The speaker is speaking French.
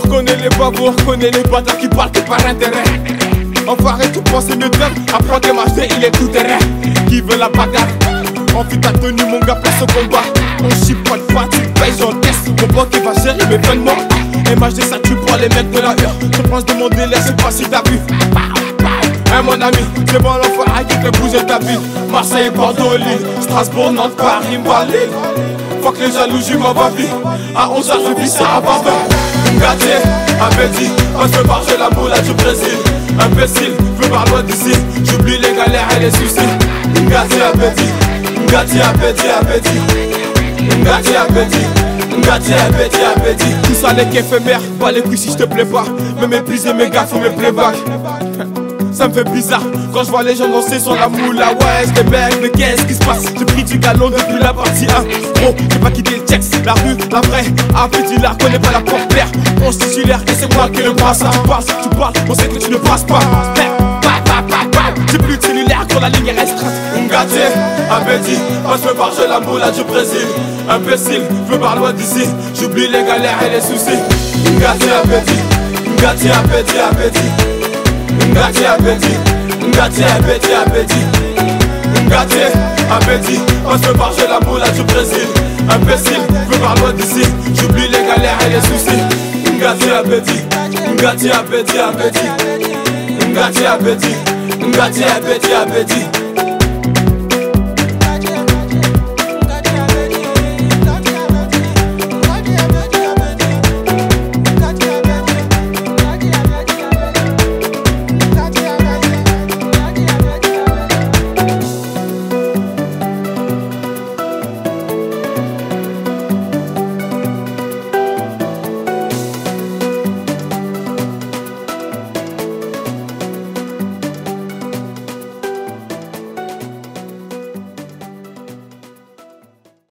Reconnais les babos, reconnais les bâtards qui parlent que par intérêt. Enfoiré, tu penses mieux d'eux. Apprends tes marcher, il est tout terrain. Qui veut la bagarre? Envie ta tenue, mon gars, place au combat. On chipote pas, tu payes, j'encaisse. Mon pote qui va gérer mes vêtements. MHD, ça tue pour les mecs de la heure. Je pense de mon délai, je sais pas si t'as vu. Hein, mon ami, c'est bon l'enfoiré qui fait bouger ta ville. Marseille, Bordeaux, Lille, Strasbourg, Nantes, Paris, Mbali. Fuck les jalousies, ma vie. À 11h, je vis ça à Barbin. Ngati, appétit, on se barge la moula du Brésil. Imbécile, je veux voir loin d'ici. J'oublie les galères et les soucis. Ngati, appétit, Ngati, appétit, appétit. Ngati, appétit. Ngati, appétit, appétit. Tout ça n'est qu'éphémère, pas les couilles si je te plais pas. Me mépriser mes gars, faut me playback. Ça me fait bizarre quand je vois les gens danser sur la moula. Ouais, j'étais bête, mais qu'est-ce qui se passe? J'ai pris du galon depuis la partie 1. Gros, j'ai pas quitté le checks, la rue, la vraie. Appétit, la connais pas la porte-père. On se titulaire et c'est moi qui le brasse. Tu parles, on sait que tu ne passes pas. J'ai plus de cellulaire quand la ligne est restreinte. Ngati, appétit, moi je veux barger la moula du Brésil. Imbécile, je veux voir loin d'ici. J'oublie les galères et les soucis. Ngati, appétit, Ngati, appétit, appétit. Ngati, appétit, Ngati, appétit, appétit. Ngati, appétit, on se barge la moula du Brésil. Imbécile, je veux voir loin d'ici. J'oublie les galères et les soucis. Ngati, appétit, Ngati, appétit, appétit. Ngati, appétit, Ngati, appétit, appétit.